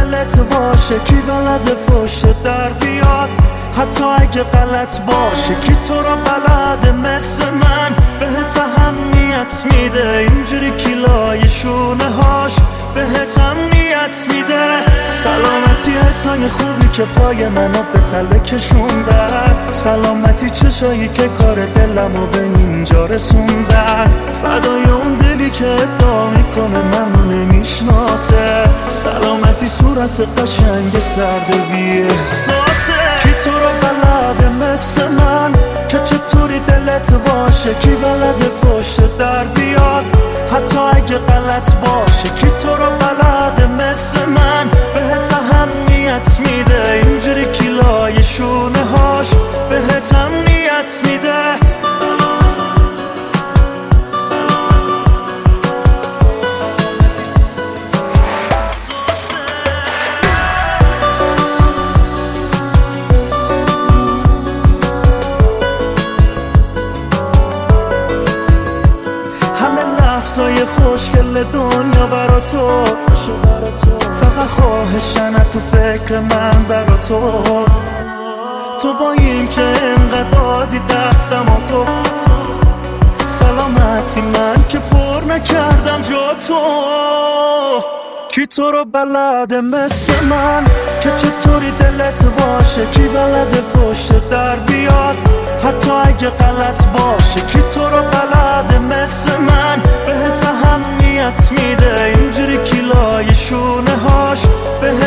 دلت باشه، کی بلده پشت در بیاد حتی اگه غلط باشه؟ کی تو رو بلده مثل من بهت اهمیت میده؟ اینجوری کیلای شونه هاش بهت امنیت میده. سلامتی حسای خوبی که پای منو به تله کشوندن، سلامتی چشایی که کار دلمو به اینجا رسوندن، فدای اون دلی که ادعا میکنه منو نمیشناسه، سلامتی صورت قشنگ سرد بی احساسه. کی تو رو بلده مثل من که چطوری دلت باشه؟ کی بلده پشت در بیاد حتی اگه غلط باشه؟ کی تو رو بلده مثل من بهت اهمیت میده؟ اینجوری کیلای شونه هاش بهت امنیت میده. لحظای خوشگل دنیا برا تو، فقط خواهشن تو فکر من برا تو. تو با این که انقدر دادی دستم و تو، سلامتی من که پر نکردم جا تو. کی تو رو بلده مثل من که چطوری دلت باشه؟ کی بلده پشت در بیاد حتی اگه غلط باشه؟ کی تو رو بلده مثل من بهت اهمیت میده؟ اینجوری کیلای شونه هاش بهت